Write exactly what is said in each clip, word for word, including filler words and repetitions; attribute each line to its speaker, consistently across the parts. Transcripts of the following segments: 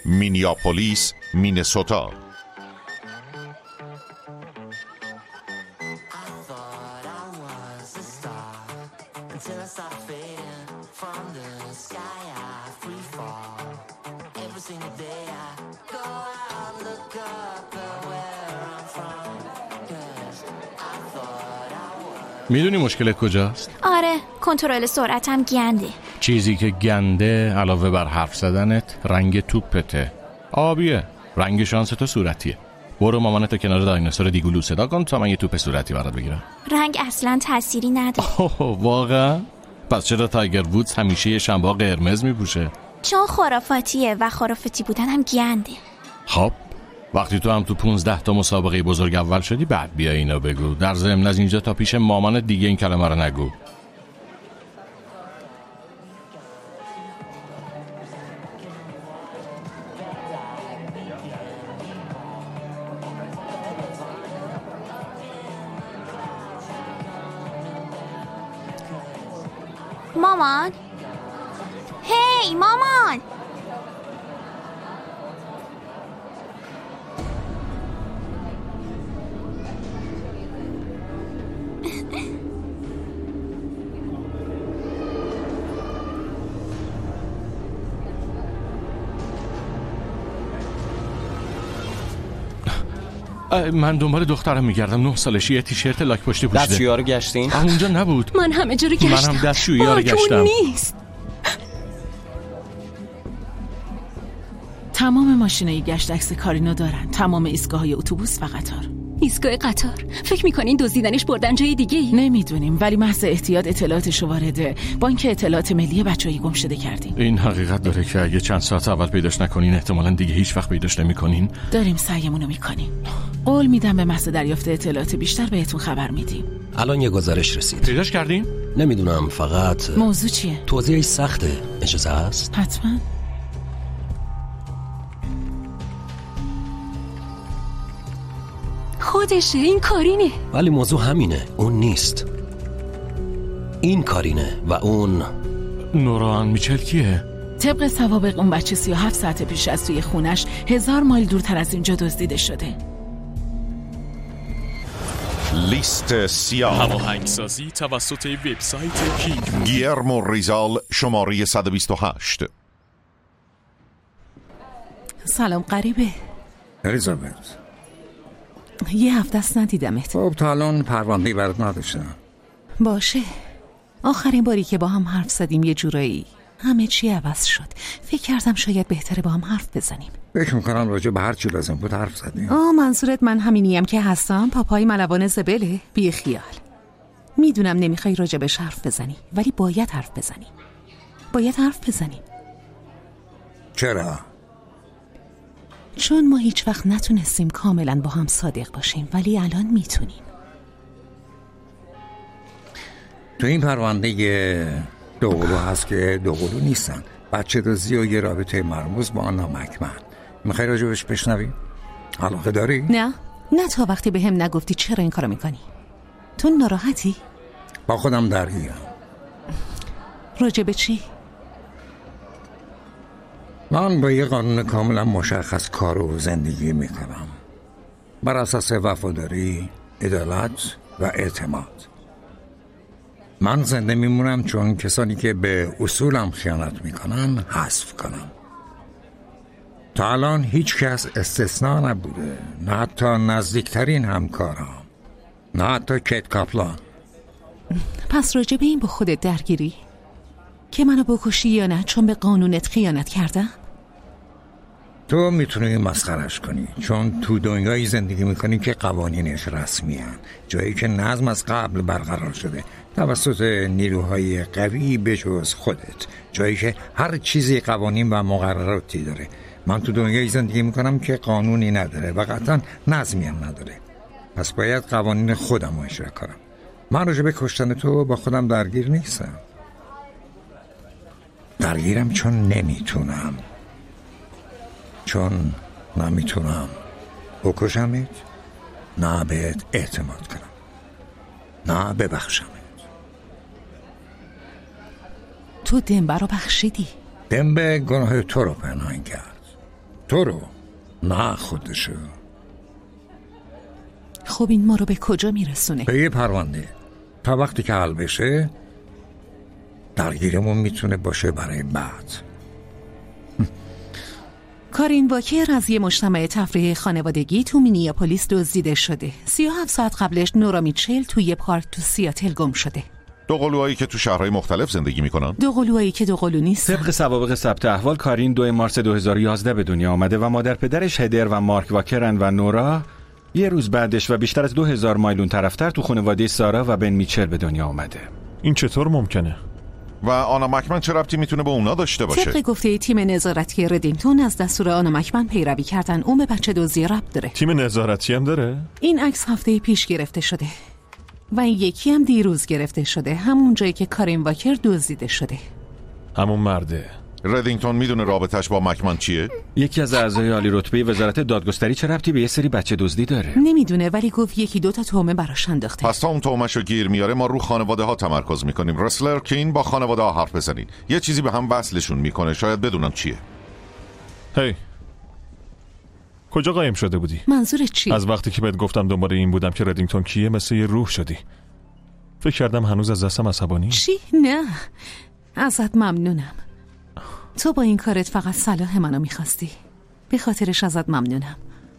Speaker 1: مینیاپولیس، مینسوتا.
Speaker 2: میدونی مشکلت کجاست؟
Speaker 3: آره، کنترل سرعتم گنده.
Speaker 2: چیزی که گنده علاوه بر حرف زدنت رنگ توپته. آبیه. رنگ شانس تو صورتیه. برو مامانتو کنار دایناسور دیگولو صدا کن تا من یه توپ صورتی برات بگیرم.
Speaker 3: رنگ اصلا تأثیری نداره.
Speaker 2: واقعا؟ پس چرا تایگر وودز همیشه یه شنبا قرمز میپوشه؟
Speaker 3: چون خرافاتیه و خرافاتی بودن هم گنده.
Speaker 2: خب وقتی تو هم تو پونزده تا مسابقه بزرگ اول شدی بعد بیا اینو بگو. در ضمن از اینجا تا پیش مامانت دیگه این کلمه رو نگو.
Speaker 3: مامان، هی مامان.
Speaker 2: من دنبال دخترم میگردم. نه سالشی، یه تیشرت لاک پشتی پوشیده.
Speaker 4: دستشویی رو گشتین؟
Speaker 2: اونجا نبود.
Speaker 5: من همه جا رو گشتم.
Speaker 2: منم دستشویی رو گشتم.
Speaker 5: نیست. تمام ماشینای گشت عکس کارینو دارن. تمام ایستگاه‌های اتوبوس و قطار.
Speaker 6: ایستگاه قطار؟ فکر می‌کنین دزدیدنش بردن جای دیگه؟
Speaker 5: نمیدونیم، ولی محض احتیاط اطلاعاتشو وارد بانک اطلاعات ملی بچه‌ای گم شده کردیم.
Speaker 2: این حقیقت داره که اگه چند ساعت اول پیداش نکنین احتمالاً دیگه هیچ وقت پیداش نمی‌کنین.
Speaker 5: داریم سعیمونو می‌کنیم. قول میدم به محض دریافت اطلاعات بیشتر بهتون خبر میدیم.
Speaker 7: الان یه گزارش رسید.
Speaker 2: پیداش کردین؟
Speaker 7: نمیدونم، فقط
Speaker 5: موضوع چیه؟
Speaker 7: توضیحش سخته. اجازه هست؟
Speaker 5: حتما.
Speaker 6: خودشه، این کارینه.
Speaker 7: ولی موضوع همینه، اون نیست. این کارینه و اون
Speaker 2: نوران میچل کیه؟
Speaker 5: طبق سوابق اون بچه سی و هفت ساعت پیش از توی خونش هزار مایل دورتر از اینجا دزدیده شده.
Speaker 1: لیست سیاه.
Speaker 8: هماهنگسازی توسط وبسایت کینگ.
Speaker 1: گیرمو ریزال، شماره صد و بیست و هشت.
Speaker 9: سلام غریبه.
Speaker 10: الیزابت،
Speaker 9: یه هفته است ندیدمت.
Speaker 10: خب تا الان پرونده‌ای برات نداشتم.
Speaker 9: باشه. آخرین باری که با هم حرف زدیم یه جورایی همه چی عوض شد. فکر کردم شاید بهتره با هم حرف بزنیم.
Speaker 10: فکر میکنم راجع به هر چی لازم بود حرف زدیم.
Speaker 9: آه منظورت من همینیم که هستم؟ پاپای ملوان زبله؟ بی خیال. میدونم نمیخوای راجع بهش حرف بزنی، ولی باید حرف بزنی. باید حرف بزنیم.
Speaker 10: چرا؟
Speaker 9: چون ما هیچ وقت نتونستیم کاملا با هم صادق باشیم، ولی الان میتونیم.
Speaker 10: تو این پرونده دوقلو هست که دوقلو نیستن. بچه دزدی و یه رابطه مرموز با آن نامکمل. میخوای راجبش بشنوی؟ علاقه داری؟
Speaker 9: نه نه تا وقتی به هم نگفتی چرا این کارو میکنی. تو ناراحتی؟
Speaker 10: با خودم درگیرم.
Speaker 9: راجب چی؟
Speaker 10: من با یه قانون کاملا مشخص کار و زندگی میکنم، بر اساس وفاداری، عدالت و اعتماد. من زنده میمونم چون کسانی که به اصولم خیانت میکنن حذف کنم. تا الان هیچ کس استثناء نبوده، نه حتی نزدیکترین همکارم، نه حتی کیت کاپلان.
Speaker 9: پس راجع به این با خودت درگیری؟ که منو بکشی یا نه چون به قانونت خیانت کردم؟
Speaker 10: تو میتونی مسخرش کنی چون تو دنیایی زندگی میکنی که قوانینش رسمی هن. جایی که نظم از قبل برقرار شده توسط نیروهای قوی بجز خودت. جایی که هر چیزی قوانین و مقرراتی داره. من تو دنیایی زندگی میکنم که قانونی نداره و قطعا نظمی هم نداره. پس باید قوانین خودم رو اجرا کنم. من راجع به کشتن تو با خودم درگیر نیستم. درگیرم چون نمیتونم. چون نمیتونم بکشمت، نه بهت اعتماد کنم، نه ببخشمت.
Speaker 9: تو دمبه رو بخشیدی؟
Speaker 10: دمبه گناه تو رو پنهان کرد. تو رو، نه خودشو.
Speaker 9: خب این ما رو به کجا میرسونه؟
Speaker 10: به یه پرونده. تا وقتی که حل بشه درگیرمون میتونه باشه برای بعد.
Speaker 9: کارین واکر از یه مجتمع تفریح خانوادگی تو مینیاپولیس دزدیده شده. سی و هفت ساعت قبلش نورا میچل تو یه پارک تو سیاتل گم شده.
Speaker 1: دو قلوهایی که تو شهرهای مختلف زندگی میکنن.
Speaker 9: دو قلوهایی که دو قلو نیستن.
Speaker 4: طبق سوابق ثبت احوال کارین دو مارس دو هزار و یازده به دنیا آمده و مادر پدرش هدر و مارک واکرن و نورا یه روز بعدش و بیشتر از دو هزار مایل اون طرفتر تو خانواده سارا و بن میچل به دنیا آمده.
Speaker 11: این چطور ممکنه؟
Speaker 1: و آنا مکمن چه ربطی میتونه به اونا داشته باشه؟
Speaker 9: طبق گفته تیم نظارتی ردینگتون از دستور آنا مکمن پیروی کردن. اون به بچه دزدی ربط داره.
Speaker 11: تیم نظارتی هم داره؟
Speaker 9: این عکس هفته پیش گرفته شده و این یکی هم دیروز گرفته شده، همون جایی که کارین واکر دزدیده شده.
Speaker 11: همون مرده.
Speaker 1: ردینگتون میدونه رابطش با مکمن چیه؟
Speaker 4: یکی از اعضای عالی رتبه وزارت دادگستری چه ربطی به یه سری بچه دزدی داره؟
Speaker 9: نمیدونه، ولی گفت یکی دو تا تهمه براش انداخته.
Speaker 1: پس تا اون تهمه‌شو گیر میاره ما رو خانواده ها تمرکز میکنیم. رسلر کین با خانواده ها حرف بزنید. یه چیزی به هم وصلشون میکنه، شاید بدونم چیه.
Speaker 11: هی کجا قایم شده بودی؟
Speaker 9: منظورت چی؟
Speaker 11: از وقتی که بهت گفتم دنبال این بودم که ردینگتون کیه مثل یه روح شدی. فکر کردم هنوز از دستم عصبانی.
Speaker 9: چی؟ نه ازت ممنونم. تو با این کارت فقط صلاح منو میخواستی. به خاطرش ازت ممنونم.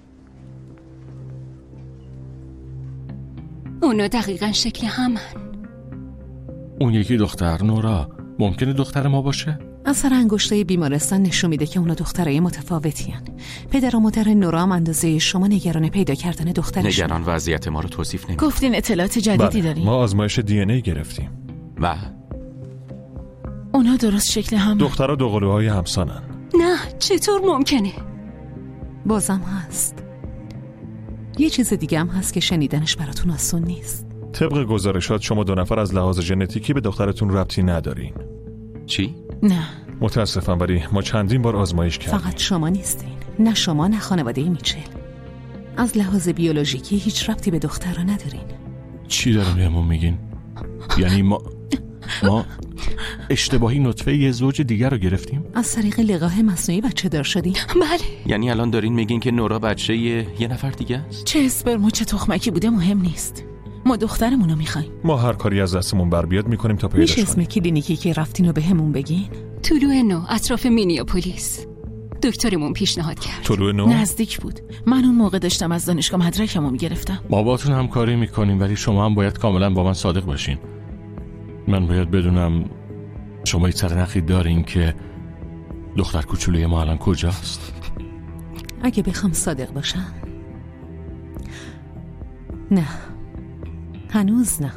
Speaker 6: اونا دقیقا شکل همن.
Speaker 2: اون یکی دختر نورا ممکنه دختر ما باشه؟
Speaker 9: اثر انگشتای بیمارستان نشون میده که اونا دخترای متفاوتی هن. پدر و مادر نورا هم اندازه شما نگران پیدا کردن دخترشون.
Speaker 12: نگران وضعیت ما رو توصیف نمی.
Speaker 5: گفتین اطلاعات جدیدی
Speaker 11: بله.
Speaker 5: داریم.
Speaker 11: ما آزمایش دی ان ای گرفتیم
Speaker 12: و
Speaker 5: اونا درست شکل هم.
Speaker 11: دخترها دو قلوهای همسانن.
Speaker 6: نه چطور ممکنه؟
Speaker 9: بازم هست یه چیز دیگه هم هست که شنیدنش براتون آسون نیست.
Speaker 11: طبق گزارشات شما دو نفر از لحاظ ژنتیکی به دخترتون ربطی ندارین.
Speaker 12: چی؟
Speaker 5: نه
Speaker 11: متاسفم ولی ما چندین بار آزمایش کردیم.
Speaker 9: فقط شما نیستین، نه شما نه خانواده میچل. از لحاظ بیولوژیکی هیچ ربطی به دختر را ندارین.
Speaker 2: چی دارم بهمون میگین؟ یعنی ما ما اشتباهی نطفه یه زوج دیگر رو گرفتیم؟
Speaker 9: از طریق لقاح مصنوعی بچه دار شدیم؟
Speaker 6: بله.
Speaker 12: یعنی الان دارین میگین که نورا بچه یه, یه نفر دیگه است؟
Speaker 5: چه اسپرم و چه تخمکی بوده مهم نیست. ما دخترمون رو میخوایم.
Speaker 11: ما هر کاری از دستمون بر بیاد میکنیم تا پیداش کنیم.
Speaker 9: میشه اسم کلینیکی که رفتین رو به همون بگین؟
Speaker 6: طلوع نو اطراف مینیاپولیس. دکترمون پیشنهاد کرد.
Speaker 11: طلوع نو
Speaker 5: نزدیک بود. من اون موقع داشتم از دانشگاه مدرکمو میگرفتم.
Speaker 2: ما باتون همکاری میکنیم ولی شما هم باید کاملا با من صادق باشین. من باید بدونم شما هیچ سرنخی دارین که دختر کوچولوی ما الان کجاست؟
Speaker 9: اگه بخوام صادق باشم نه، هنوز نه.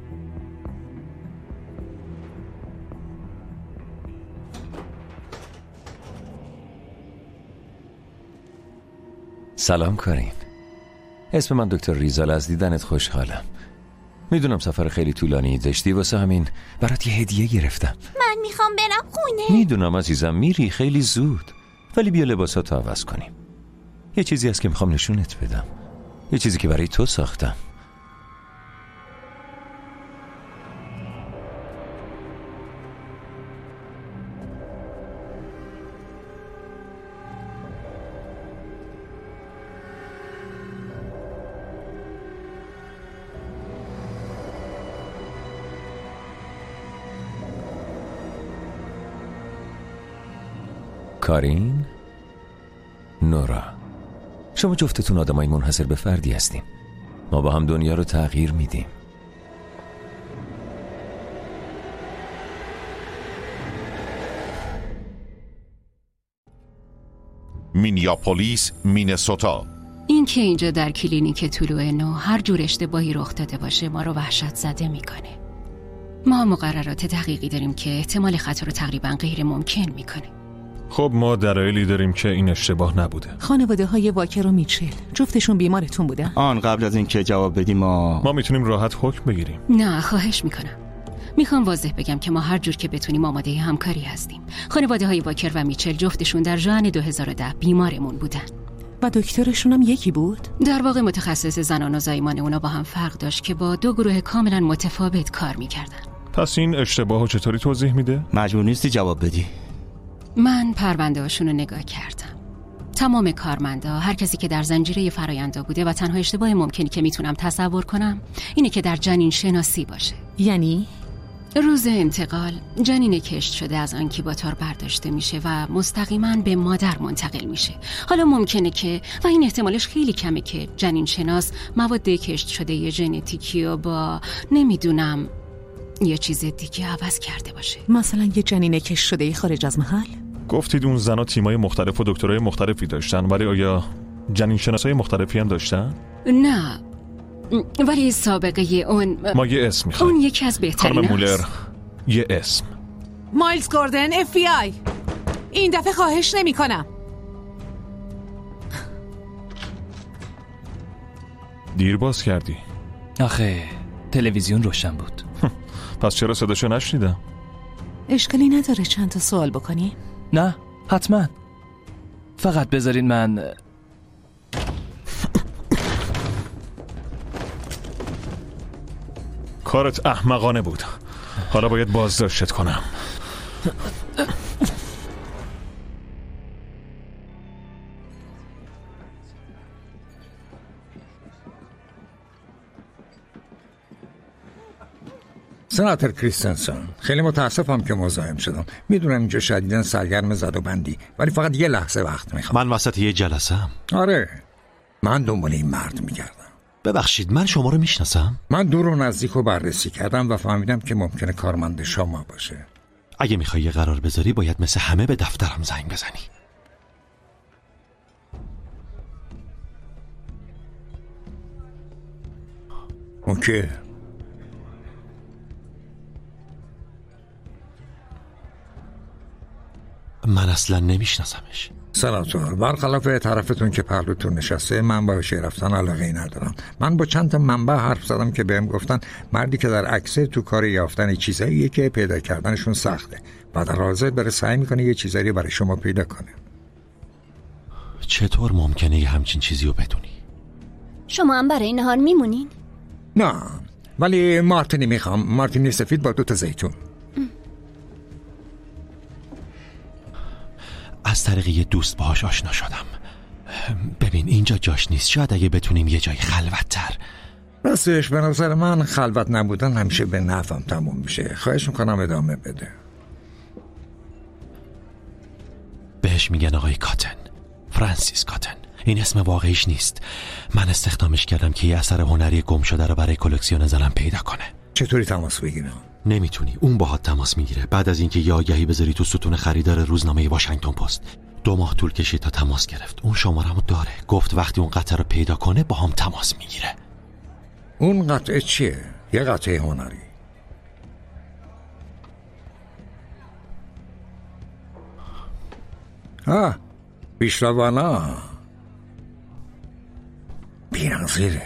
Speaker 13: سلام کارین. اسم من دکتر ریزال، از دیدنت خوشحالم. میدونم سفر خیلی طولانی داشتی، واسه همین برات یه هدیه گرفتم.
Speaker 3: من میخوام برم خونه.
Speaker 13: میدونم عزیزم میری خیلی زود، ولی بیا لباساتو عوض کنیم. یه چیزی هست که میخوام نشونت بدم، یه چیزی که برای تو ساختم. کارین، نورا، شما جفتتون آدمای منحصر به فردی هستین. ما با هم دنیا رو تغییر میدیم.
Speaker 1: مینیاپولیس، مینسوتا.
Speaker 6: این که اینجا در کلینیک طلوع نو هر جور اشتباهی رخ داده باشه ما رو وحشت زده میکنه. ما مقررات دقیقی داریم که احتمال خطا رو تقریبا غیر ممکن میکنه.
Speaker 11: خب ما دلایلی داریم که این اشتباه نبوده.
Speaker 9: خانواده های واکر و میچل جفتشون بیمارتون بودن؟
Speaker 14: آن قبل از اینکه جواب بدیم ما
Speaker 11: ما میتونیم راحت حکم بگیریم.
Speaker 6: نه خواهش میکنم. میخوام واضح بگم که ما هر جور که بتونیم آماده همکاری هستیم. خانواده های واکر و میچل جفتشون در ژوئن دو هزار و ده بیمارمون بودن.
Speaker 9: و دکترشون هم یکی بود؟
Speaker 6: در واقع متخصص زنان و زایمان اونا با هم فرق داشت که با دو گروه کاملا متفاوت کار میکردن.
Speaker 11: پس این اشتباهو چطوری توضیح میده؟
Speaker 14: مجبور نیستی جواب بدی.
Speaker 6: من پرونده هاشون رو نگاه کردم. تمام کارمندا، هر کسی که در زنجیره فرایندا بوده و تنها اشتباه ممکنی که میتونم تصور کنم اینه که در جنین شناسی باشه.
Speaker 9: یعنی
Speaker 6: روز انتقال جنین کشت شده از آنکیباتار برداشته میشه و مستقیما به مادر منتقل میشه. حالا ممکنه که و این احتمالش خیلی کمه که جنین شناس مواد کشت شده یه ژنتیکی و با نمیدونم یه چیز دیگه عوض کرده باشه.
Speaker 9: مثلا یه جنین کشت شده خارج از محل؟
Speaker 11: گفتید اون زنا تیمای مختلف و دکترای مختلفی داشتن، ولی آیا جنین شناسای مختلفی هم داشتن؟
Speaker 6: نه، ولی سابقه اون
Speaker 11: ما یه اسم میخوایم.
Speaker 6: اون یکی از بهترین
Speaker 11: خانم مولر، یه اسم.
Speaker 9: مایلز گوردن، اف بی آی. این دفعه خواهش نمی کنم.
Speaker 11: دیر باز کردی.
Speaker 15: آخه تلویزیون روشن بود.
Speaker 11: پس چرا صداشو نشنیدم؟
Speaker 9: اشکالی نداره چند تا سوال بکنی؟
Speaker 15: نه حتما، فقط بذارین من.
Speaker 11: کارت احمقانه بود، حالا باید بازداشتت کنم.
Speaker 10: سناتور کریستنسن، خیلی متاسفم که مزاحم شدم. میدونم اینجا شدیداً سرگرم زد و بندی، ولی فقط یه لحظه وقت میخوام.
Speaker 16: من وسط یه جلسه‌ام.
Speaker 10: آره، من دنبال این مرد میگردم.
Speaker 16: ببخشید، من شما رو میشناسم؟
Speaker 10: من دور و نزدیک رو بررسی کردم و فهمیدم که ممکنه کارمند شما باشه.
Speaker 16: اگه میخوای یه قرار بذاری باید مثل همه به دفترم زنگ بزنی.
Speaker 10: اوکی.
Speaker 16: من اصلا نمیشناسمش.
Speaker 10: سناتور، برخلاف طرفتون که پهلوتون نشسته، من با شهر رفتن علاقه‌ای ندارم. من با چند تا منبع حرف زدم که بهم گفتن مردی که در عکسه تو کار یافتن چیزاییه که پیدا کردنشون سخته و در حاضر بره سعی میکنه یه چیزایی برای شما پیدا کنه.
Speaker 16: چطور ممکنه یه همچین چیزی رو بدونی؟
Speaker 3: شما هم برای نهار میمونین؟
Speaker 10: نه، ولی مارتینی میخوام. مارتینی سفید با دو تا زیتون.
Speaker 16: از طریق یه دوست باهاش آشنا شدم. ببین اینجا جاش نیست، شاید اگه بتونیم یه جای خلوت‌تر.
Speaker 10: راستش به نظر من خلوت نبودن همیشه به نفعم تموم میشه. خواهش میکنم ادامه بده.
Speaker 16: بهش میگن آقای کاتن، فرانسیس کاتن. این اسم واقعیش نیست. من استخدامش کردم که یه اثر هنری گم شده رو برای کلکسیون زنم پیدا کنه.
Speaker 10: چطوری تماس بگیرم؟
Speaker 16: نمیتونی، اون باهات تماس میگیره. بعد از اینکه یه آگهی بذاری تو ستون خریدار روزنامه واشنگتن پست. دو ماه طول کشید تا تماس گرفت. اون شماره‌مو داره. گفت وقتی اون قطعه رو پیدا کنه با هم تماس میگیره.
Speaker 10: اون قطعه چیه؟ یه قطعه هنری. ها، بیشلوانا بی‌نظیره.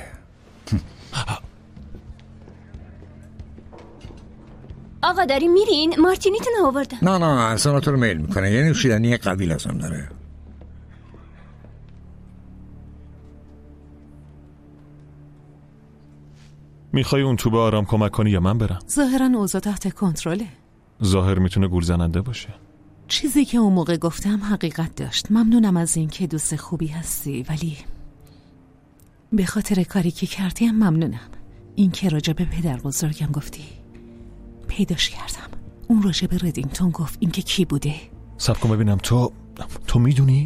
Speaker 3: آقا داری میرین؟ مارتینیتون آوردم.
Speaker 10: نه نه، سناتور میل میکنه. یه نوشیدنی قوی لازم داره.
Speaker 11: میخوای اون تو به آرام کمک کنی یا من برم؟
Speaker 9: ظاهرا اوضاع تحت کنترله.
Speaker 11: ظاهر میتونه گول زننده باشه.
Speaker 9: چیزی که اون موقع گفتم حقیقت داشت. ممنونم از این که دوست خوبی هستی، ولی به خاطر کاری که کردیم ممنونم. این که راجع به پدر بزرگم گفتی، پیداش کردم. اون راجع به ردینگتون گفت. این که کی بوده؟
Speaker 11: صبر کن ببینم. تو تو میدونی؟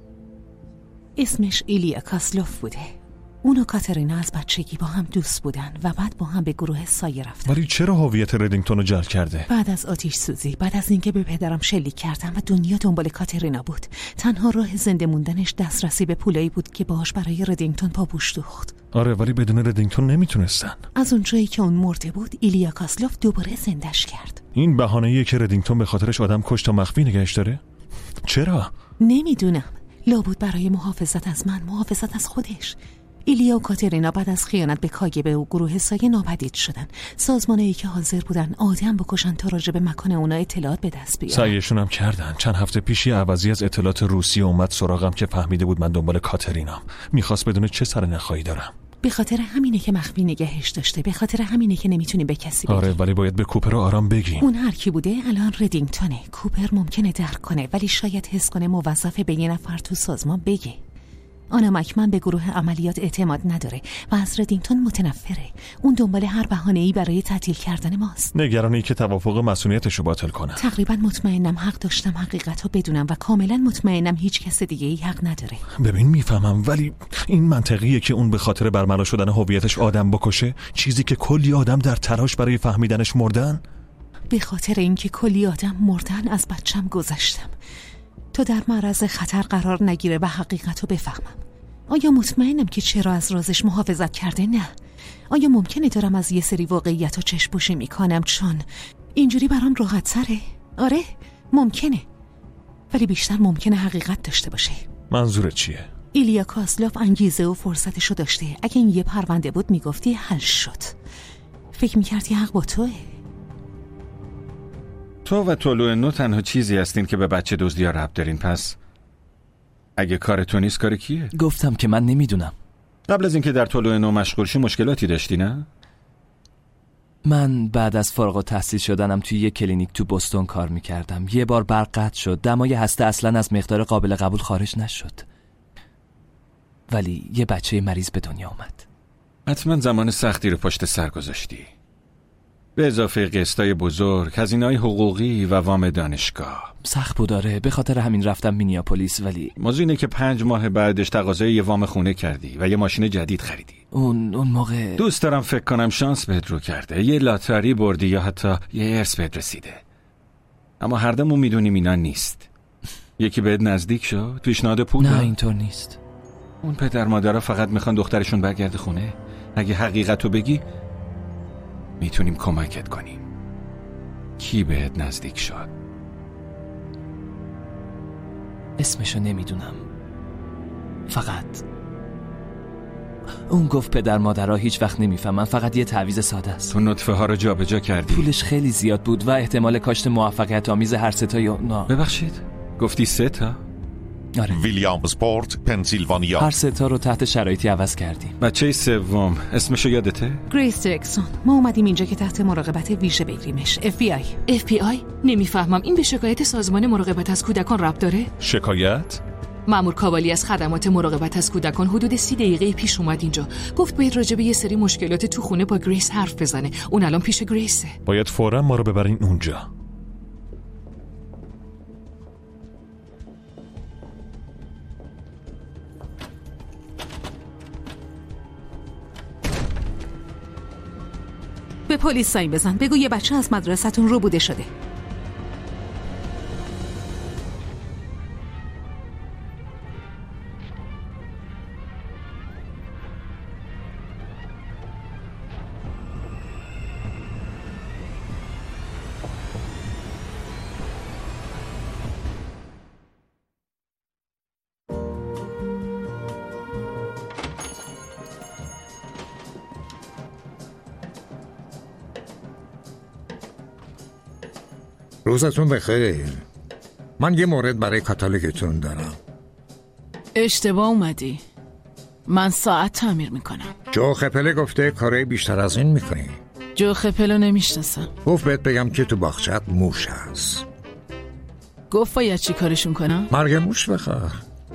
Speaker 9: اسمش ایلیا کاسلوف بوده. اون و کاترینا از بچگی با هم دوست بودن و بعد با هم به گروه سایه رفتن.
Speaker 11: ولی چرا هویت ردینگتون رو جعل کرده؟
Speaker 9: بعد از آتش سوزی، بعد از اینکه به پدرم شلیک کردن و دنیا دنبال کاترینا بود، تنها راه زنده موندنش دسترسی به پولایی بود که باهاش برای ردینگتون پاپوش دوخت.
Speaker 11: آره، ولی بدون ردینگتون نمیتونستن.
Speaker 9: از اون جایی که اون مرده بود، ایلیا کاسلوف دوباره زندش کرد.
Speaker 11: این بهانه‌ایه که ردینگتون به خاطرش آدم کشت تا مخفی نگهش داره؟ چرا؟
Speaker 9: نمیدونم. لابد برای محافظت از من، محافظت از خودش. ایلیا و کاترینا بعد از خیانت به کاگبه و گروه سایه ناپدید شدن. سازمانایی که حاضر بودن آدم بکشن تا راجع به مکان اونا اطلاعات به دست بیارن.
Speaker 11: سعیشون هم کردن. چند هفته پیشی عوضی از اطلاعات روسیه اومد سراغم که فهمیده بود من دنبال کاترینام. میخواست بدونه چه سر نخایی دارم.
Speaker 9: به خاطر همینه که مخفی نگهش داشته، به خاطر همینه که نمیتونی به کسی بگی.
Speaker 11: آره ولی باید به کوپر آرام بگی.
Speaker 9: اون هر کی بوده الان ردینگتونه. کوپر ممکنه درک کنه ولی شاید حس کنه موظفه به یه نفر تو سازمان بگه. آنا مکمن به گروه عملیات اعتماد نداره و از ردینگتون متنفره. اون دنبال هر بهانه‌ای برای تعطیل کردن ماست.
Speaker 11: نگرانی که توافق مسئولیتشو باطل کنه.
Speaker 9: تقریبا مطمئنم حق داشتم حقیقتو بدونم و کاملا مطمئنم هیچ کس دیگه ای حق نداره.
Speaker 11: ببین میفهمم ولی این منطقیه که اون به خاطر برملا شدن هویتش آدم بکشه، چیزی که کلی آدم در تلاش برای فهمیدنش مردن.
Speaker 9: به خاطر اینکه کلی آدم مردن از بچم گذشتم تا در معرض خطر قرار نگیره و حقیقتو بفهمم. آیا مطمئنم که چرا از رازش محافظت کرده؟ نه. آیا ممکنه دارم از یه سری واقعیت و چشم پوشی میکنم چون اینجوری برام راحت تره؟ آره ممکنه، ولی بیشتر ممکنه حقیقت داشته باشه.
Speaker 11: منظورت چیه؟
Speaker 9: ایلیا کاسلاف انگیزه و فرصتشو داشته. اگه این یه پرونده بود میگفتی حل شد. فکر میکردی حق با توه؟
Speaker 4: تو و طلوع نو تنها چیزی هستین که به بچه دزدیا ربط دارین. پس اگه کار تو نیست کار کیه؟
Speaker 15: گفتم که من نمیدونم.
Speaker 4: قبل از اینکه در طلوع نو مشغول شی مشکلاتی داشتی نه؟
Speaker 15: من بعد از فارغ التحصیل شدنم توی یه کلینیک تو بوستون کار میکردم. یه بار برق قطع شد، دمای هسته اصلا از مقدار قابل قبول خارج نشد، ولی یه بچه مریض به دنیا اومد.
Speaker 4: حتما زمان سختی رو پشت سر گذاشتی، به اضافه قسطای بزرگ، هزینه‌های حقوقی و وام دانشگاه.
Speaker 15: سخت بود داره، به خاطر همین رفتم مینیاپولیس. ولی
Speaker 4: موضوع اینه که پنج ماه بعدش تقاضای یه وام خونه کردی و یه ماشین جدید خریدی.
Speaker 15: اون اون موقع
Speaker 4: دوست دارم فکر کنم شانس بهت رو کرده، یه لاتاری بردی یا حتی یه ارث بهت رسیده. اما هر دمون میدونیم اینا نیست. یکی بهت نزدیک شد، پیشنهاد پول
Speaker 15: نه
Speaker 4: داد؟
Speaker 15: اینطور نیست.
Speaker 4: اون پدر مادرها فقط میخوان دخترشون برگرده خونه. اگه حقیقتو بگی میتونیم کمکت کنیم. کی بهت نزدیک شد؟
Speaker 15: اسمشو نمیدونم، فقط اون گفت پدر مادرها هیچ وقت نمیفهمن، فقط یه تعویض ساده است.
Speaker 4: تو نطفه ها رو جابجا کردی.
Speaker 15: پولش خیلی زیاد بود و احتمال کاشت موفقیت آمیز هر سه تا یا نه.
Speaker 4: ببخشید گفتی سه تا؟
Speaker 15: آره.
Speaker 1: ویلیامزپورت، پنسیلوانیا.
Speaker 15: هر سه تا رو تحت شرایطی عوض کردیم.
Speaker 4: بچه سوم اسمشو یادته؟
Speaker 9: گریس جکسون. ما اومدیم اینجا که تحت مراقبت ویژه بگیریمش. اف بی آی.
Speaker 5: اف بی آی؟ نمیفهمم این به شکایت سازمان مراقبت از کودکان ربط داره؟
Speaker 11: شکایت؟
Speaker 5: مأمور کاوالی از خدمات مراقبت از کودکان حدود سی دقیقه پیش اومد اینجا. گفت باید راجع به یه سری مشکلات تو خونه با گریس حرف بزنه. اون الان پیش گریسه.
Speaker 11: باید فوراً ما رو ببرین اونجا.
Speaker 9: به پلیس زنگ بزن، بگو یه بچه از مدرسه‌تون رو بوده شده.
Speaker 10: روزتون بخیر. من یه مورد برای کاتالوگتون دارم.
Speaker 5: اشتباه اومدی. من ساعت تعمیر میکنم.
Speaker 10: جو خپله گفته کارهای بیشتر از این میکنی.
Speaker 5: جو خپلو نمیشناسم.
Speaker 10: گفت بهت بگم که تو باغچت موش هست.
Speaker 5: گفت باید چی کارشون کنم؟
Speaker 10: مرگ موش بخواه.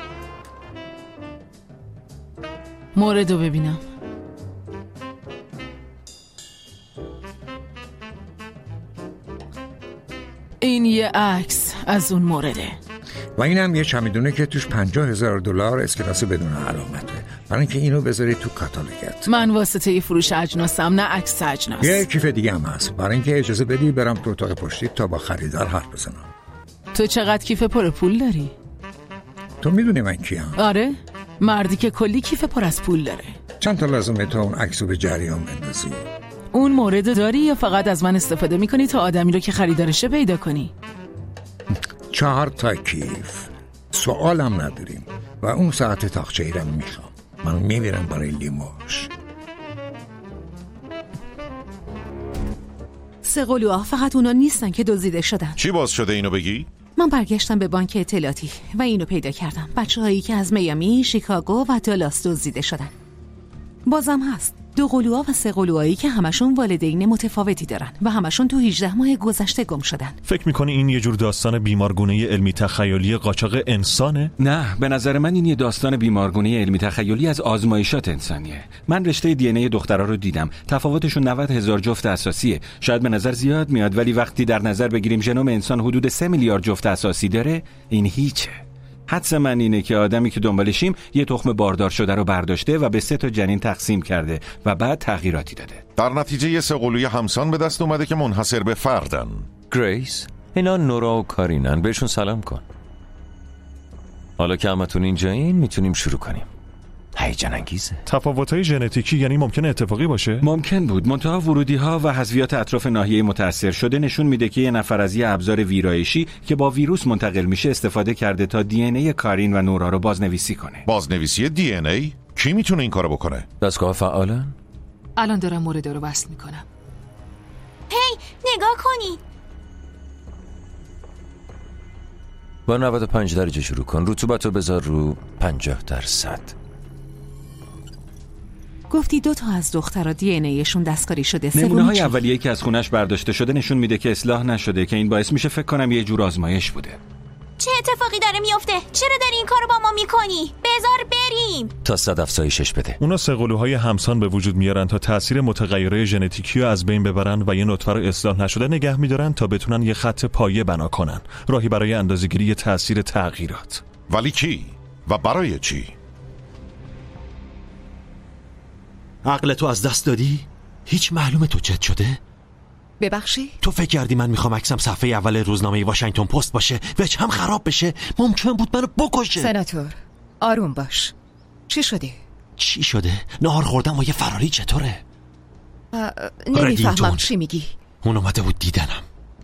Speaker 5: موردو ببینم. این یه عکس از اون مورده
Speaker 10: و اینم یه چمیدونه که توش پنجاه هزار دلار اسکناس بدون علامته، برای اینکه اینو بذاری تو کاتالوگت.
Speaker 5: من واسطه یه فروش اجناسم، نه عکس اجناس.
Speaker 10: یه کیف دیگه هم هست، برای اینکه اجازه بدی برم تو اتاق پشتی تا با خریدار حرف بزنم.
Speaker 5: تو چقدر کیف پر پول داری؟
Speaker 10: تو میدونی من کیم؟
Speaker 5: آره، مردی که کلی کیف پر از پول داره.
Speaker 10: چند تا لازمه تا اون عکسو به جریان بندازی؟
Speaker 5: اون مورد داری یا فقط از من استفاده میکنی تا آدمی رو که خریدارشه پیدا کنی؟
Speaker 10: چهار تا کیف. سوالم نداریم و اون ساعت تاقچه‌ای رو میخوام. من میمیرم برای لیموش.
Speaker 9: سه قلوها فقط اونا نیستن که دزدیده شدن.
Speaker 1: چی باز شده اینو بگی؟
Speaker 9: من برگشتم به بانک اطلاعاتی و اینو پیدا کردم. بچه‌هایی که از میامی، شیکاگو و دالاس دزدیده شدن. بازم هست دو قلوها و سه قلوهایی که همشون والدین متفاوتی دارن و همشون تو هجده ماه گذشته گم شدن.
Speaker 11: فکر میکنی این یه جور داستان بیمارگونه علمی تخیلی قاچاق انسانه؟
Speaker 4: نه، به نظر من این یه داستان بیمارگونه علمی تخیلی از آزمایشات انسانیه. من رشته دی ان ای دخترها رو دیدم. تفاوتشون نود هزار جفت اساسیه. شاید به نظر زیاد میاد، ولی وقتی در نظر بگیریم ژنوم انسان حدود سه میلیارد جفت اساسی داره، این هیچه. حدس من اینه که آدمی که دنبالشیم یه تخم باردار شده رو برداشته و به سه تا جنین تقسیم کرده و بعد تغییراتی داده.
Speaker 1: در نتیجه یه سه قلوی همسان به دست اومده که منحصر به فردن.
Speaker 13: گریس، اینا نورا و کارینن، بهشون سلام کن. حالا که همتون اینجایین میتونیم شروع کنیم. هیجان انگیزه.
Speaker 11: تفاوت‌های ژنتیکی یعنی ممکنه اتفاقی باشه؟
Speaker 4: ممکن بود، منتها ورودی‌ها و حذویات اطراف ناحیه متأثر شده نشون میده که یه نفر از یه ابزار ویرایشی که با ویروس منتقل میشه استفاده کرده تا دی ان ای کارین و نورا رو بازنویسی کنه.
Speaker 1: بازنویسی دی ان ای؟ کی میتونه این کارو بکنه؟
Speaker 13: دستگاه فعالن؟
Speaker 5: الان دارم مورد رو وصل میکنم.
Speaker 3: هی نگاه کنی.
Speaker 13: با نود و پنج درجه شروع کن. رطوبت رو بذار رو پنجاه درصد.
Speaker 9: گفتی دو تا از دخترها دی ان ایشون دستکاری شده.
Speaker 4: نمونه‌های اولیه‌ای که از خونش برداشته شده نشون میده که اصلاح نشده، که این باعث میشه فکر کنم یه جور آزمایش بوده.
Speaker 3: چه اتفاقی داره میفته؟ چرا داری این کارو با ما میکنی؟ بذار بریم.
Speaker 13: تا صد افزایشش بده.
Speaker 11: اونا سه قلوهای همسان به وجود میارن تا تأثیر متغیرهای ژنتیکی رو از بین ببرن و یه نطفه رو اصلاح نشده نگه میدارن تا بتونن یه خط پایه بنا کنن، راهی برای اندازه‌گیری تأثیر تغییرات.
Speaker 1: ولی کی و برای چی؟
Speaker 16: عقل تو از دست دادی؟ هیچ معلومه تو جد شده؟
Speaker 17: ببخشی؟
Speaker 16: تو فکر کردی من میخوام عکسم صفحه اول روزنامه واشنگتن پست باشه و هم خراب بشه؟ ممکن بود منو بکشه.
Speaker 17: سناتور آروم باش. چی شده؟
Speaker 16: چی شده؟ نهار خوردم و یه فراری چطوره؟
Speaker 17: نمیفهمم چی میگی.
Speaker 16: اون اومده بود دیدنم.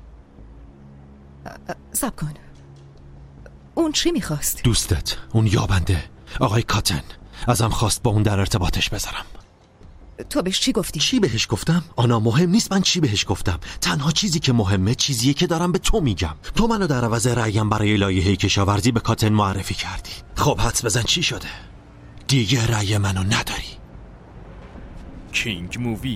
Speaker 17: صبر کن. اون چی میخواست؟
Speaker 16: دوستت، اون یابنده، آقای کاتن، ازم خواست با اون در ارتباطش بذارم.
Speaker 17: تو بهش چی گفتی؟
Speaker 16: چی بهش گفتم؟ آنا مهم نیست من چی بهش گفتم. تنها چیزی که مهمه چیزیه که دارم به تو میگم. تو منو در عوض رأیم برای لایحه کشاورزی به کاتن معرفی کردی. خب حدس بزن چی شده؟ دیگه رأی منو نداری.
Speaker 8: کینگ مووی.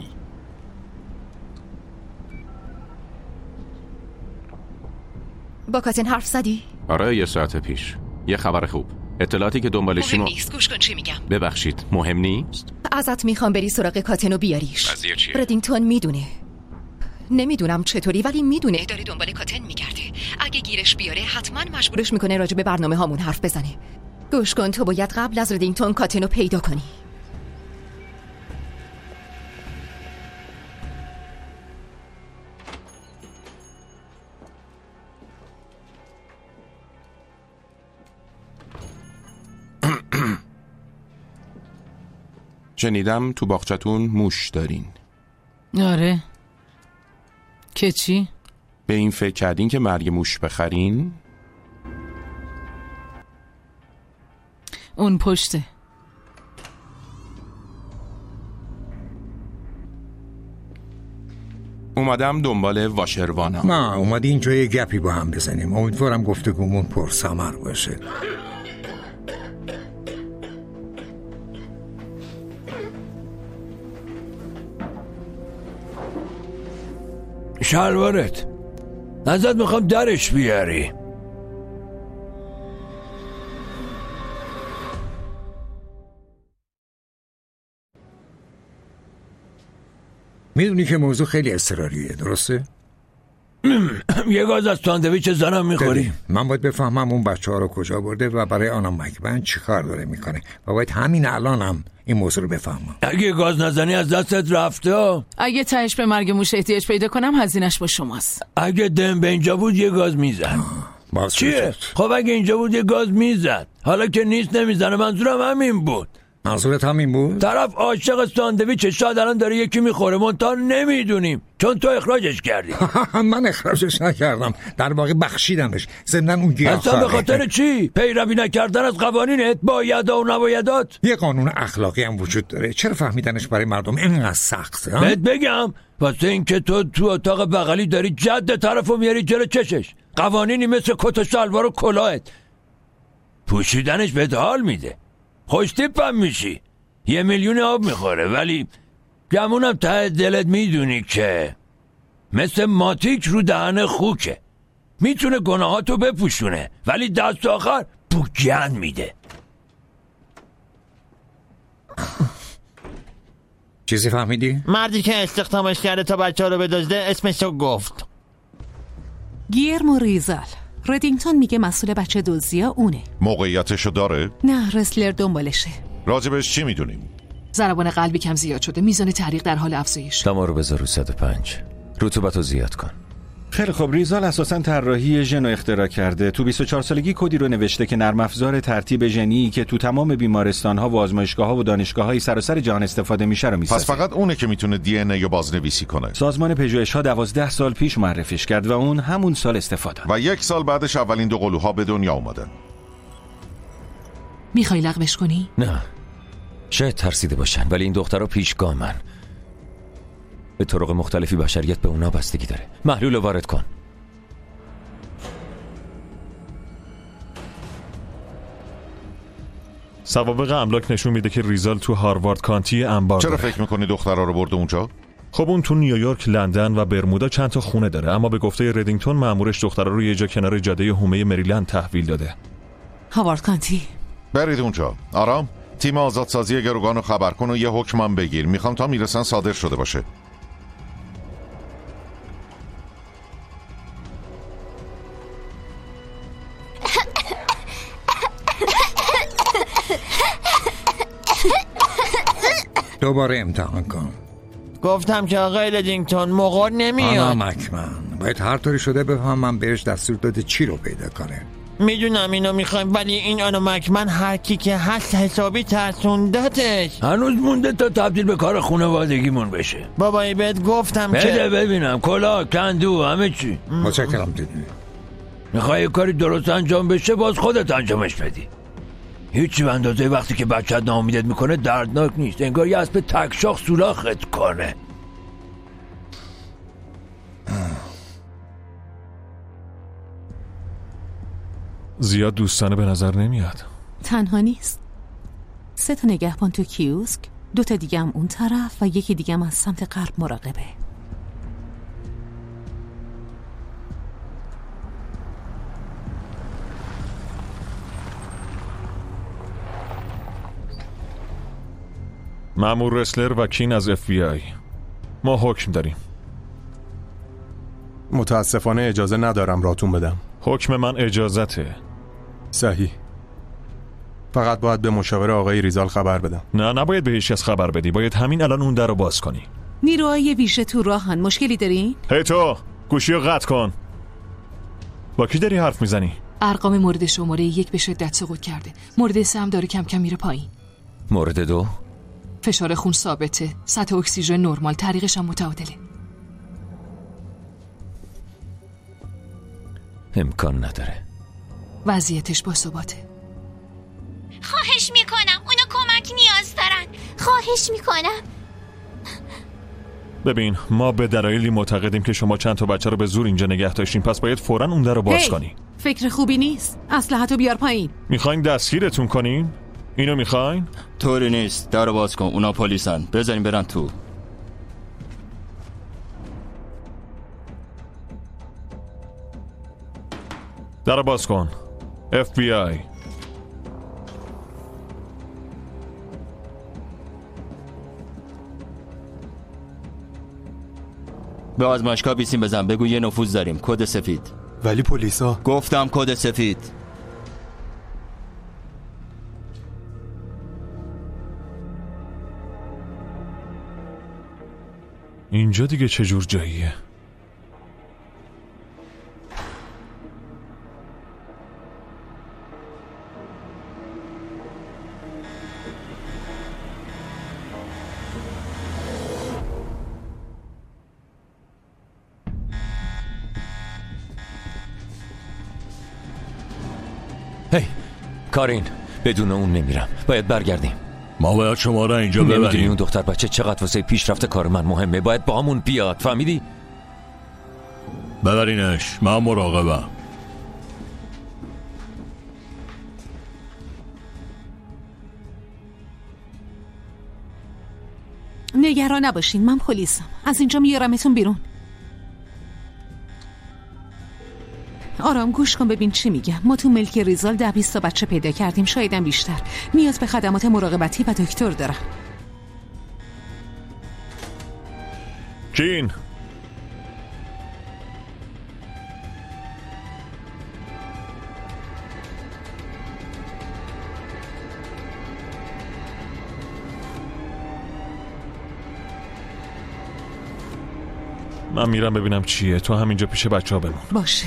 Speaker 17: با کاتن حرف زدی؟
Speaker 12: آره یه ساعت پیش. یه خبر خوب. اطلاعاتی که دنبالشیم
Speaker 17: مهم نیست. گوش کن چی میگم.
Speaker 12: ببخشید مهم نیست؟
Speaker 17: ازت میخوام بری سراغ کاتنو بیاریش.
Speaker 12: قضیه چیه؟
Speaker 17: ردینگتون میدونه. نمیدونم چطوری ولی میدونه داره دنبال کاتن میگرده. اگه گیرش بیاره حتما مجبورش میکنه راجع به برنامه هامون حرف بزنه. گوش کن، تو باید قبل از ردینگتون کاتنو پیدا کنی.
Speaker 18: شنیدم تو باغچتون موش دارین.
Speaker 19: آره. که چی؟
Speaker 18: به این فکر کردین که مرگ موش بخرین؟
Speaker 19: اون پشته.
Speaker 18: اومدم دنبال واشروانا.
Speaker 10: نه اومدی اینجا یه گپی با هم بزنیم. امیدوارم گفتگومون پرثمر باشه.
Speaker 20: شلوارت ازت میخوام درش بیاری.
Speaker 10: میدونی که موضوع خیلی اضطراریه، درسته؟
Speaker 20: یه گاز از ساندویچ زنم میخوری؟
Speaker 10: من باید بفهمم اون بچه ها رو کجا برده و برای آنا مکبن چی کار داره میکنه و باید همین الانم این موضوع رو بفهمم.
Speaker 20: اگه گاز نزنی از دستت رفته.
Speaker 19: اگه تهش به مرگ موش احتیاج پیدا کنم هزینه‌اش با شماست.
Speaker 20: اگه دم به اینجا بود یه گاز میزد. چیه؟ خب اگه اینجا بود یه گاز میزد. حالا که نیست نمیزنه. منظورم همین بود.
Speaker 10: منظورت همین بود؟
Speaker 20: طرف عاشق ساندویچ شاید الان داره یکی میخوره منتها نمیدونیم چون تو اخراجش کردی.
Speaker 10: من اخراجش نکردم، در واقع بخشیدمش. ضمن اون گیاه
Speaker 20: اصلا به خاطر چی؟ پیروی نکردن از قوانینت، باید و نبایدات.
Speaker 10: یه قانون اخلاقی هم وجود داره. چرا فهمیدنش برای مردم اینقدر سخته؟
Speaker 20: بهت بگم واسه اینکه تو تو اتاق بغلی داری جد طرفو میاری جلو چشش. قوانینی مثل کت و شلوار و کلاهت پوشیدنش بهت حال میده. خوش تیپ هم میشی. یه میلیون آب میخوره، ولی گمونم ته دلت میدونی که مثل ماتیک رو دهن خوکه. میتونه گناهاتو بپوشونه ولی دست آخر بوگن میده.
Speaker 10: چیزی فهمیدی؟
Speaker 21: مردی که استخدامش کرده تا بچه ها رو بدزده اسمشو گفت.
Speaker 9: گیرمو ریزال. ردینگتون میگه مسئول بچه دزدیا اونه.
Speaker 1: موقعیتشو داره؟
Speaker 9: نه، رسلر دنبالشه.
Speaker 1: راجبش چی میدونیم؟
Speaker 5: ضربان قلبی کم زیاد شده، میزان تحریق در حال افزایش.
Speaker 13: دما رو بذار رو صد و پنج. رطوبتو زیاد کن.
Speaker 4: خیلی خب. ریزال اساساً طراحی ژن رو اختراع کرده. تو بیست و چهار سالگی کدی رو نوشته که نرم افزار ترتیب ژنی که تو تمام بیمارستان‌ها و آزمایشگاه‌ها و دانشگاه‌های سراسر جهان استفاده میشه رو میسازه.
Speaker 1: پس فقط اونه که میتونه دی ان ای رو بازنویسی کنه.
Speaker 4: سازمان پژوهش‌ها دوازده سال پیش معرفیش کرد و اون همون سال استفاده.
Speaker 1: و یک سال بعدش اولین دو قلوها به دنیا اومدن.
Speaker 5: میخوای لغوش کنی؟
Speaker 13: نه. شاید ترسیده باشن ولی این دخترها پیشگامن. به طرق مختلفی بشریت به اونا بستگی داره. محلول وارد کن.
Speaker 11: سوابق املاک نشون میده که ریزال تو هاروارد کانتی انبار
Speaker 1: چرا
Speaker 11: داره.
Speaker 1: فکر میکنی دخترها رو برده اونجا؟
Speaker 11: خب اون تو نیویورک، لندن و برمودا چند تا خونه داره، اما به گفته ردینگتون مأمورش دخترها رو یه جا کنار جاده هومه مریلند تحویل داده.
Speaker 9: هاوارد کانتی.
Speaker 1: برید اونجا. آرام، تیم آزادسازی گروگان رو خبر کن و یه حکمم بگیر. میخوام تا میرسن صادر شده باشه.
Speaker 10: دوباره امتحان کن.
Speaker 21: گفتم که آقای ردینگتون موقع نمیاد.
Speaker 10: آنا مکمن باید هر طوری شده بفهمم بهش دستور داده چی رو پیدا کنه.
Speaker 21: میدونم اینو میخوایم، ولی این آنا مکمن هر کی که هست حسابی ترسوندتش.
Speaker 20: هنوز مونده تا تبدیل به کار خانوادگیمون بشه.
Speaker 21: بابایی بهت گفتم
Speaker 20: بده
Speaker 21: که
Speaker 20: بده ببینم کلاه، کندو، همه چی.
Speaker 10: متشکرم دیدی.
Speaker 20: میخوای کاری درست انجام بشه باز خودت انجامش بدی. هیچی به اندازه وقتی که بچت ناامیدت میکنه دردناک نیست. انگار یه اسب تکشاخ سوراخت کنه.
Speaker 11: زیاد دوستانه به نظر نمیاد.
Speaker 9: تنها نیست. سه تا نگهبان تو کیوسک، دو تا دیگه هم اون طرف و یکی دیگه هم از سمت غرب مراقبه.
Speaker 11: مأمور رسلر و کین از اف بی آی. ما حکم داریم.
Speaker 22: متاسفانه اجازه ندارم راتون بدم.
Speaker 11: حکم من اجازته.
Speaker 22: صحیح. فقط باید به مشاور آقای ریزال خبر بدم.
Speaker 11: نه نباید به هیچ کس خبر بدی. باید همین الان اون در رو باز کنی.
Speaker 9: نیروهای ویژه تو راهن. مشکلی داری؟
Speaker 11: هی تو گوشی رو قطع کن. با کی داری حرف میزنی؟
Speaker 5: ارقام مورد شماره یک به شدت سقوط کرده. مورد سه هم داره کم کم میره پایین.
Speaker 13: مورد دو؟
Speaker 5: فشار خون ثابته، سطح اکسیژن نرمال، تحریقش هم متعادله.
Speaker 13: امکان نداره.
Speaker 5: وضعیتش باثباته.
Speaker 3: خواهش میکنم، اونا کمک نیاز دارن. خواهش میکنم.
Speaker 11: ببین ما به دلایلی معتقدیم که شما چند تا بچه رو به زور اینجا نگه داشتین، پس باید فوراً اون در رو باز
Speaker 9: هی.
Speaker 11: کنی.
Speaker 9: فکر خوبی نیست. اسلحه‌تو بیار پایین.
Speaker 11: میخواین دستگیرتون کنین؟ اینو میخواین؟
Speaker 14: طوری نیست. در رو باز کن. اونا پلیسن. بذارین برن تو.
Speaker 11: در رو باز کن. اف بی آی.
Speaker 14: به آزمایشگاه بیسیم بزن. بگو یه نفوذ داریم. کد سفید.
Speaker 22: ولی پلیسا.
Speaker 14: گفتم کد سفید.
Speaker 11: اینجا دیگه چه جور جاییه؟
Speaker 13: هی کارین، بدون اون نمیرم. باید برگردیم.
Speaker 20: ما باید شما را اینجا ببریم.
Speaker 13: نمیدونی اون دختر بچه چقدر واسه پیشرفت کار من مهمه. باید با همون بیاد. فهمیدی؟
Speaker 20: ببرینش. من مراقبم.
Speaker 9: نگران نباشین، من پلیسم. از اینجا میارمتون بیرون. آرام گوش کن ببین چی میگم. ما تو ملک ریزال ده بیست تا بچه پیدا کردیم، شایدم بیشتر. نیاز به خدمات مراقبتی و دکتر دارن.
Speaker 11: کین من میرم ببینم چیه. تو همینجا پیش بچه ها بمون.
Speaker 9: باشه.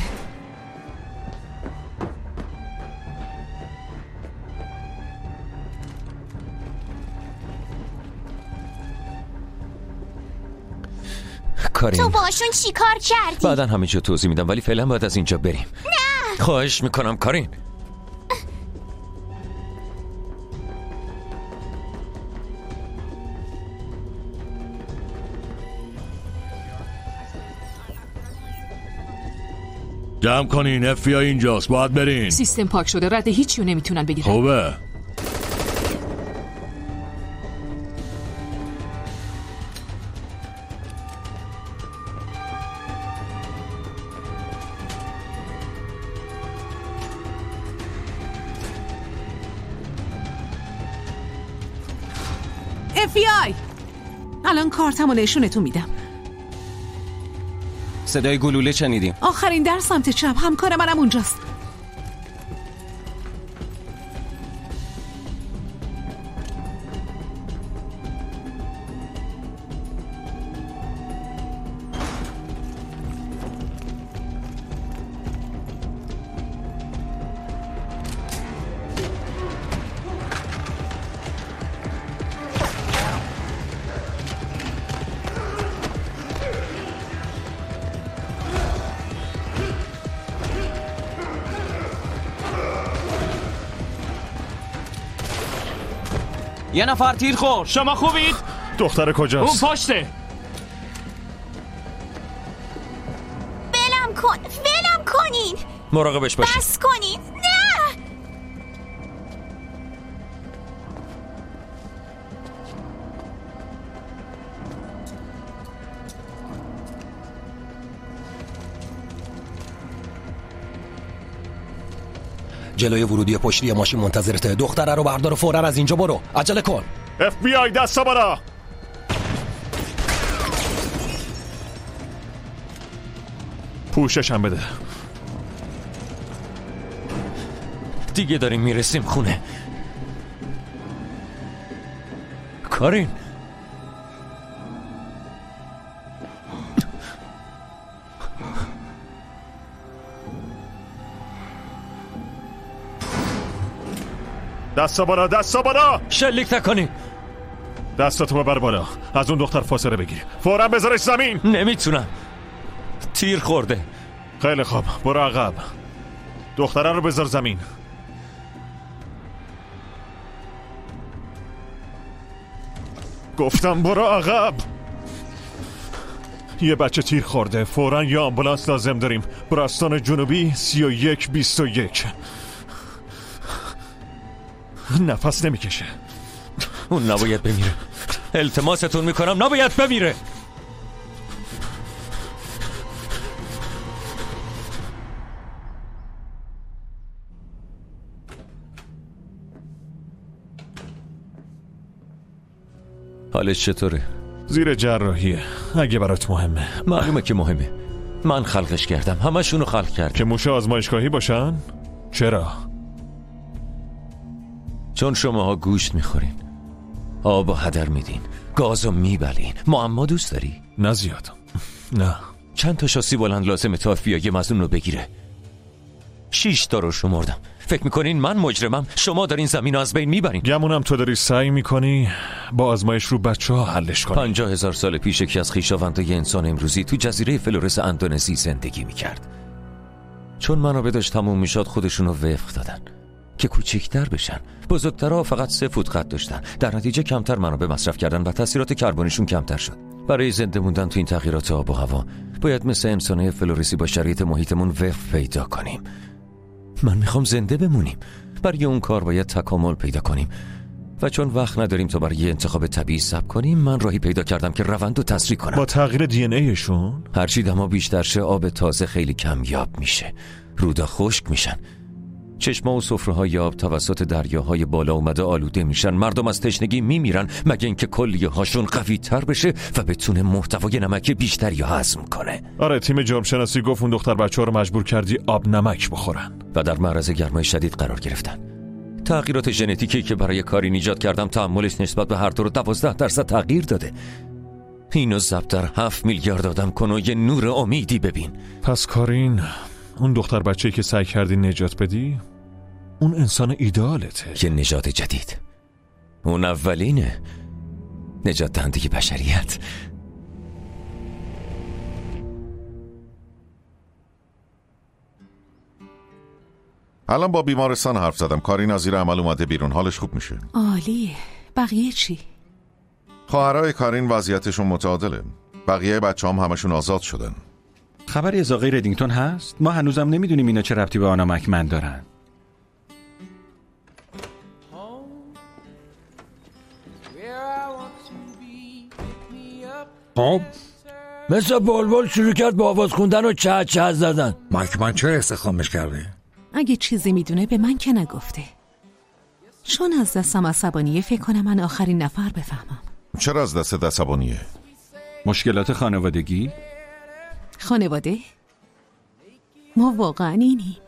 Speaker 13: کارین،
Speaker 3: تو باشون چی کار کردی؟
Speaker 13: بعدن همینجا توضیح میدم، ولی فعلا باید از اینجا بریم.
Speaker 3: نه
Speaker 13: خواهش میکنم کارین.
Speaker 20: جمع کنین، اف بی آی اینجاست، باید برین.
Speaker 5: سیستم پاک شده، رد هیچیو نمیتونن بگیرن.
Speaker 20: خوبه.
Speaker 9: اف بی آی الان کارتمو نشونتون میدم.
Speaker 12: صدای گلوله شنیدیم.
Speaker 9: آخرین در سمت چپ، همکار منم اونجاست.
Speaker 12: یه نفر تیر خورد.
Speaker 11: شما خوبید؟ دختر کجاست؟
Speaker 12: اون پشته.
Speaker 3: ولم کن، ولم کنین.
Speaker 13: مراقبش باشید.
Speaker 3: بس کنین. نه
Speaker 2: جلوی ورودی پشتی ماشین منتظرته. دختره رو بردار و فوراً از اینجا برو. عجله کن.
Speaker 11: اف بی آی دستا برا. پوشش هم بده.
Speaker 13: دیگه داریم میرسیم خونه. کارین،
Speaker 11: دستا بالا، دستا بالا.
Speaker 13: شلیک نکنی.
Speaker 11: دستاتو ببر بالا. از اون دختر فاصله بگیر. فوراً بذارش زمین.
Speaker 13: نمیتونم، تیر خورده.
Speaker 11: خیلی خوب، برو عقب. دختره رو بذار زمین. گفتم برو عقب. یه بچه تیر خورده. فوراً یه آمبولانس لازم داریم. براستان جنوبی سی و یک بیست و یک. نفس نمیکشه.
Speaker 13: اون نباید بمیره. التماستون میکنم نباید بمیره. حالش چطوره؟
Speaker 11: زیر جراحیه. اگه برات مهمه.
Speaker 13: معلومه که مهمه. من خلقش کردم، همشونو خلق کردم.
Speaker 11: که موشه آزمایشگاهی باشن؟ چرا؟
Speaker 13: چون شماها گوشت میخورین، آب و هدر میدین، گازو میبلین. معما دوست داری؟
Speaker 11: نه زیاد. نه.
Speaker 13: چند تا شاسی بلند لازمه تا اف بی آی مظنون رو بگیره؟ شیش تا رو شمردم. فکر میکنین من مجرمم؟ شما دارین زمین رو از بین میبرین.
Speaker 11: گمونم تو داری سعی میکنی با آزمایش رو بچه ها حلش کنی.
Speaker 13: پنجاه هزار سال پیش یکی از خویشاوندای انسان امروزی تو جزیره فلورس اندونزی زندگی میکرد. چون منابع داشت تموم میشد خودشون رو وفق دادن که کوچکتر بشن. بزرگترها فقط سه فوت قد داشتن. در نتیجه کمتر منابع مصرف کردن و تاثیرات کربنیشون کمتر شد. برای زنده موندن تو این تغییرات آب و هوا باید مثل انسان‌های فلوریسی با شرایط محیطمون وفق پیدا کنیم. من میخوام زنده بمونیم. برای اون کار باید تکامل پیدا کنیم. و چون وقت نداریم تا برای انتخاب طبیعی صبر کنیم، من راهی پیدا کردم که روند رو تسریع کنم.
Speaker 11: با تغییر دی ان ایشون
Speaker 13: هرچی دما بیشتر شه آب تازه خیلی کمیاب میشه، رودا خشک میشن، چشمه و سفره‌های آب توسط دریاهای بالا اومده آلوده میشن، مردم از تشنگی میمیرن مگه اینکه کلیه هاشون قوی تر بشه و بتونه محتوای نمک بیشتری هضم کنه.
Speaker 11: آره، تیم جرم شناسی گفت اون دختر بچه‌ها رو مجبور کردی آب نمک بخورن
Speaker 13: و در معرض گرمای شدید قرار گرفتن. تغییرات ژنتیکی که برای کاری ایجاد کردم تحملش نسبت به هر دو رو دوازده درصد تغییر داده. اینو ضرب در هفت میلیارد آدم کن و یه نور امیدی ببین.
Speaker 11: پس کارین، اون دختر بچه‌ای که سعی کردی نجات بدی، اون انسان ایدئالته.
Speaker 13: یه نژاد جدید، اون اولینه، نجات دهنده بشریت.
Speaker 1: الان با بیمارستان حرف زدم. کارین از زیر عمل اومده بیرون، حالش خوب میشه.
Speaker 9: عالیه. بقیه چی؟
Speaker 1: خواهرای کارین وضعیتشون متعادله. بقیه بچه‌هام همشون آزاد شدن.
Speaker 4: خبری از آقای ردینگتون هست؟ ما هنوزم نمیدونیم اینا چه ربطی به آنا مکمن دارن.
Speaker 10: خب
Speaker 20: مثل بلبل شروع کرد با آواز خوندن و چه چه زدن.
Speaker 10: مکمن چرا استخدامش کرده؟
Speaker 9: اگه چیزی میدونه به من که نگفته. چون از دستم عصبانیه فکر کنم من آخرین نفر بفهمم.
Speaker 1: چرا از دست عصبانیه؟
Speaker 4: مشکلات خانوادگی؟
Speaker 9: خانواده؟ ما واقعا اینی؟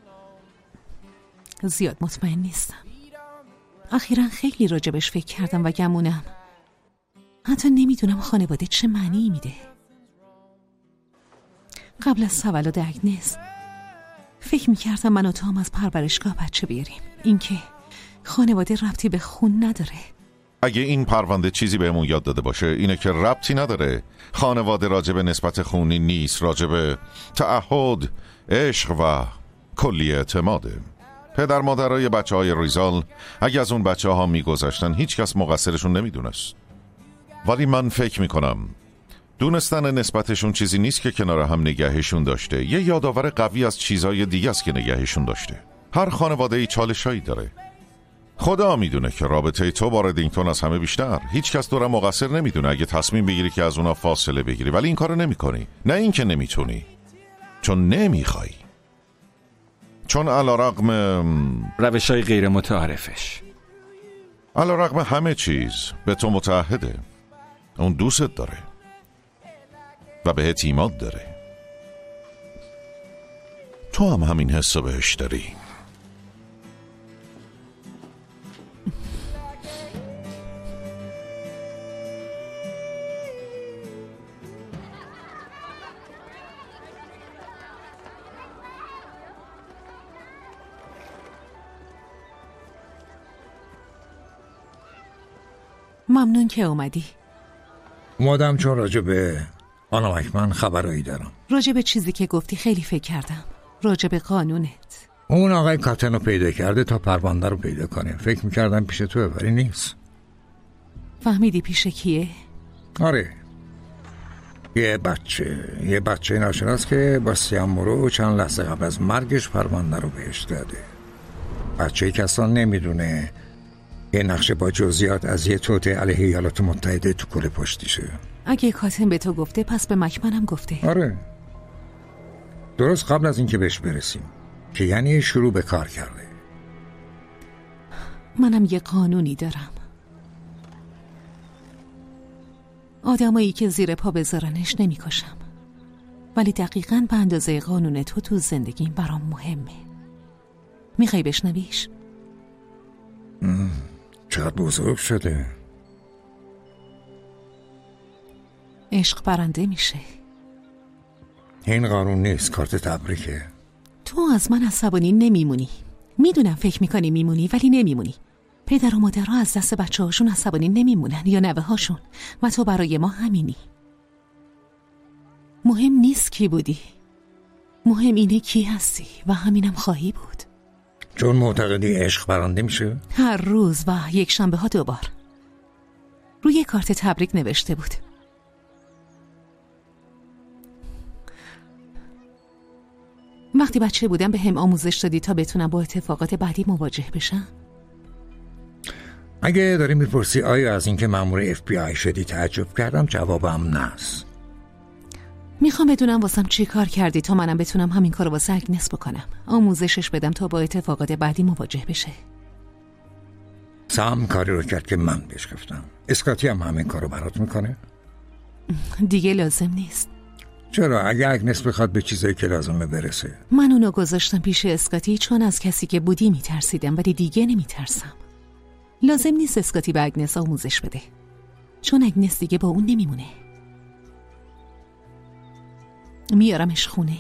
Speaker 9: زیاد مطمئن نیستم. اخیراً خیلی راجبش فکر کردم و گمونم. حتی نمیدونم خانواده چه معنی میده. قبل از تولد اگنس فکر میکردم من و تام از پرورشگاه بچه بیاریم. اینکه خانواده ربطی به خون نداره.
Speaker 1: اگه این پرونده چیزی بهمون یاد داده باشه اینه که ربطی نداره. خانواده راجب نسبت خونی نیست، راجب تعهد، عشق و کلی اعتماده. پدر مادرای بچه های ریزال اگه از اون بچه ها میگذشتن هیچ کس مقصرشون نمیدونست. ولی من فکر میکنم دونستن نسبتشون چیزی نیست که کنار هم نگهشون داشته. یه یادآور قوی از چیزای دیگه است که نگهشون داشته. هر خانواده ای چالشایی داره. خدا میدونه که رابطه تو با ردینگتون از همه بیشتر. هیچ کس دورم مقصر نمیدونه اگه تصمیم بگیری که از اونا فاصله بگیری، ولی این کارو نمیکنی. نه این که نمیتونی، چون نمیخوای. چون علیرغم
Speaker 4: روش‌های غیر متعارفش،
Speaker 1: علیرغم همه چیز به تو متعهده. اون دوستت داره و بهت ایمان داره. تو هم همین حسو بهش داری.
Speaker 9: ممنون که اومدی.
Speaker 10: اومدم چون راجع به آنا مکمن خبرایی دارم.
Speaker 9: راجع به چیزی که گفتی خیلی فکر کردم. راجع به قانونت.
Speaker 10: اون آقای کاتن رو پیدا کرده تا پرونده رو پیدا کنه. فکر میکردم پیش توه ولی نیست.
Speaker 9: فهمیدی پیش کیه؟
Speaker 10: آره، یه بچه یه بچه ناشناس که با سیامورو چند لحظه قبل از مرگش پرونده رو بهش داده. بچه‌ای که اصلا نمیدونه یه نقشه با جزئیات از یه توطئه علیه ایالات متحده تو کل پشتیشه.
Speaker 9: اگه کاتن به تو گفته پس به مکمنم گفته.
Speaker 10: آره، درست قبل از اینکه بهش برسیم، که یعنی شروع به کار کرده.
Speaker 9: منم یه قانونی دارم. آدمایی که زیر پا بذارنش نمیکشم، ولی دقیقاً به اندازه قانون تو تو زندگیم برام مهمه. میخوای بشنویش؟
Speaker 10: چقدر بزرگ شده.
Speaker 9: عشق برنده میشه.
Speaker 10: این قانون نیست، کارت تبریکه.
Speaker 9: تو از من عصبانی نمیمونی. میدونم فکر میکنی میمونی ولی نمیمونی. پدر و مادرها از دست بچه هاشون عصبانی نمیمونن یا نوه هاشون، و تو برای ما همینی. مهم نیست کی بودی، مهم اینه کی هستی و همینم خواهی بود.
Speaker 10: چون معتقدی عشق برنده میشه؟
Speaker 9: هر روز و یک شنبه ها دوبار. روی کارت تبریک نوشته بود. وقتی بچه بودم به هم آموزش دادی تا بتونم با اتفاقات بعدی مواجه بشم.
Speaker 10: اگه داری میپرسی آیا از اینکه مأمور اف بی آی شدی تعجب کردم، جوابم نه است.
Speaker 9: میخوام بدونم واسم چی کار کردی تا منم بتونم همین کارو واسه اگنس بکنم، آموزشش بدم تا با اتفاقات بعدی مواجه بشه.
Speaker 10: سام کاری رو کرد که من بهش گفتم. اسکاتی هم همین کارو برات میکنه؟
Speaker 9: دیگه لازم نیست.
Speaker 10: چرا؟ اگه اگنس بخواد به چیزایی که لازمه برسه.
Speaker 9: من اونو گذاشتم پیش اسکاتی چون از کسی که بودی میترسیدم، ولی دیگه نمیترسم. لازم نیست اسکاتی به اگنس آموزش بده، چون اگنس دیگه با اون نمیمونه. میارمش خونه.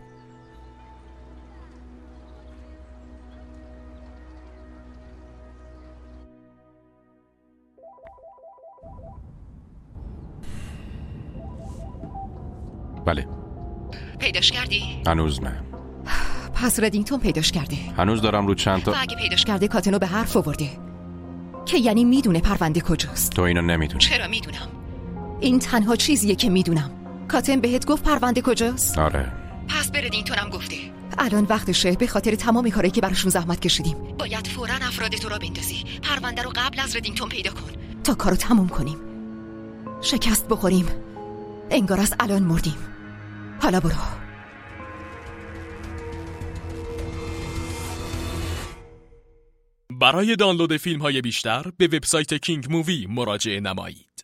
Speaker 18: بله.
Speaker 17: پیداش کردی؟
Speaker 18: هنوز نه.
Speaker 17: پس ردینگتون پیداش کرده.
Speaker 18: هنوز دارم رو چند تا.
Speaker 17: و اگه پیداش کرده کاتنو به حرف آورده که یعنی میدونه پرونده کجاست.
Speaker 18: تو اینو نمیدونی.
Speaker 17: چرا میدونم؟ این تنها چیزیه که میدونم. کاتن بهت گفت پرونده کجاست؟
Speaker 18: آره.
Speaker 17: پس به ردینگتونم گفته. الان وقتشه. به خاطر تمام کاری که براشون زحمت کشیدیم باید فوراً افراد تو را بندازی. پرونده رو قبل از ردینگتون پیدا کن تا کارو تموم کنیم. شکست بخوریم انگار از الان مردیم. حالا برو.
Speaker 8: برای دانلود فیلم های بیشتر به وبسایت کینگ مووی مراجعه نمایید.